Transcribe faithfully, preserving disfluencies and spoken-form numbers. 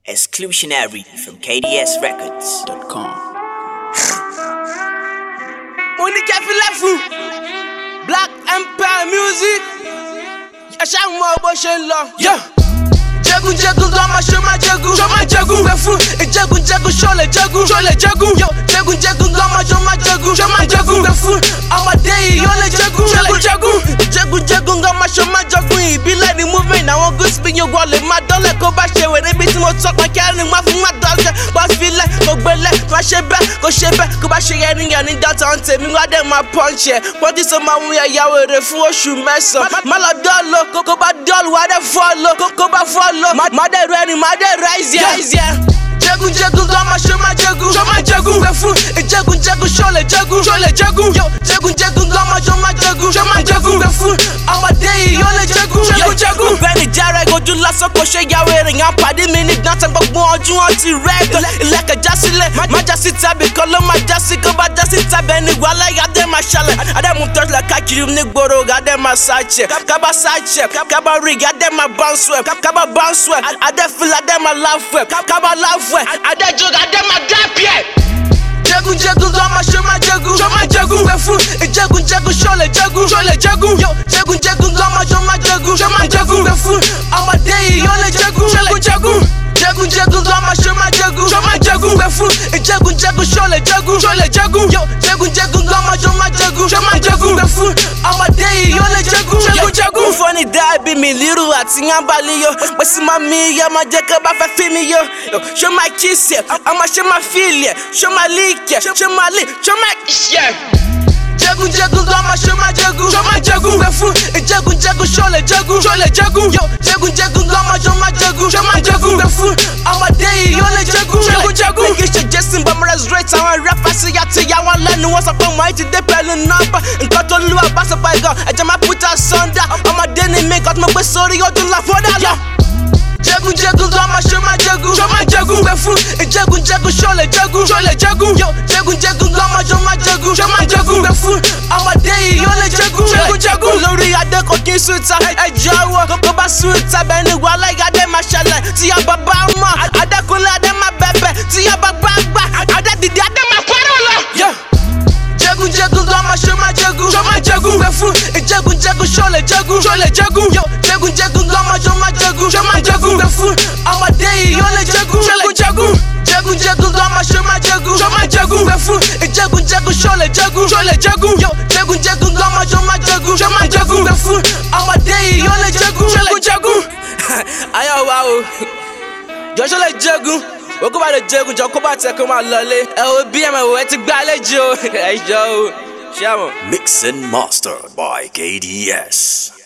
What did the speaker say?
Exclusionary from K D S Records dot com. Money Cafe Lefu, Black Empire Music. I shall more motion law. Yeah. Jagun jagun gama show my jagun, show my jagun. Lefu, a jagun jagun show le jagun, show le jagun. Yo, jagun jagun gama show my jagun, show my jagun. Lefu, I'm a day yo le jagun, jagun jagun. Jagun jagun gama show my jagun. It be like the movement. Now I'm good spin your wallet. My dollar go back share when they be too much talk. My carrying my my dollar. But feel like go belly, my share back, go share back, go back share any and in that on me. Why them my punch here? What is on my way? Yawe the four shoe mess up. My dollar go go back dollar. Why they follow? Go go back follow. Mother ready, mother rise, yeah, yeah. Jagun jagun gama show my jagun, show my jagun. Lefu, a jagun jagun show le jagun, show le jagun. Yo, jagun jagun gama show my jagun, show my jagun. Lefu, I'm a day yo le jagun, jagun jagun. Benny Jara go do la so ko she yawe ring and party minute nothing but go on you anti red. Like a jassile, my jassita be call my jassika but jassita Benny wala ya dem my shale. I dem move touch like you nig boro got them my side check. Kaba side check, kaba rig got them my bounce web, kaba bounce web. I dem feel like them my laugh web, kaba laugh web. I dey jog, I dey my gap here. Jagun jagun gama show my jagun, show my jagun. Lefu, a jagun jagun show le jagun, show le jagun. Yo, jagun jagun gama show my jagun, show my jagun. Lefu, I'm a day yo le jagun, jagun jagun. Jagun jagun gama show my jagun, show my jagun. Lefu, a jagun jagun show le jagun, show le jagun. Yo, jagun jagun gama show my jagun, show my jagun. Lefu, I'm a day yo le jagun, jagun jagun. Funny that be me little at Singambali yo, but see my me ya my jacob I feel me yo. Show my kiss yeah, I'ma show my feel yeah, show my leak yeah, show my leak, show my yeah. Jagun jagun gama show my jagun, show my jagun. Lefu, a jagun jagun show le jagun, show le jagun. Yo, jagun jagun gama show my jagun, show my jagun. Lefu, I'm a day yo le jagun, jagun jagun. Make it Jason but my right I want rap I see ya to ya want learn what's up on my to the pelling number. And got to lose pass up by God. I just my put a sunder. I'm a denny make out my sorry you do la for that. Jagun jagun gama show my jagun, show my jagun. Lefu, a jagun jagun show le jagun, show le jagun. Yo, jagun jagun gama show my jagun, show my jagun. Lefu, I'm a day yo le jagun, jagun jagun. Lori ade cooking sweeter, I jawa, go back sweeter. Benny wala ya dem my shale. See ya baba ma, ade kula dem my bebe. See ya baba ba, ade didi ade my quarrel. Yeah. Jagun jagun gama show my jagun, show my jagun. Lefu, a jagun jagun show le jagun, show le jagun. Yo, jagun jagun gama show my jagun, show my jagun. Lefu, I'm a day yo le jagun, jagun jagun. Jagun jagun gama show my jagun, show my jagun. Lefu, a jagun jagun show le jagun, show le jagun. Yo, jagun jagun gama show my jagun, show my jagun. Lefu, I'm a day yo le jagun, jagun jagun. Ayo wow, Joshua le jagun. Wọ́n kó bá lè jagun jọ kó bá tẹ̀ kó máa lọlé. Ẹ wo bí ẹ máa wò ẹ ti gbá lẹ́jọ́ ẹ jọ o. Ṣé àmọ̀? Mixed and mastered by K D S.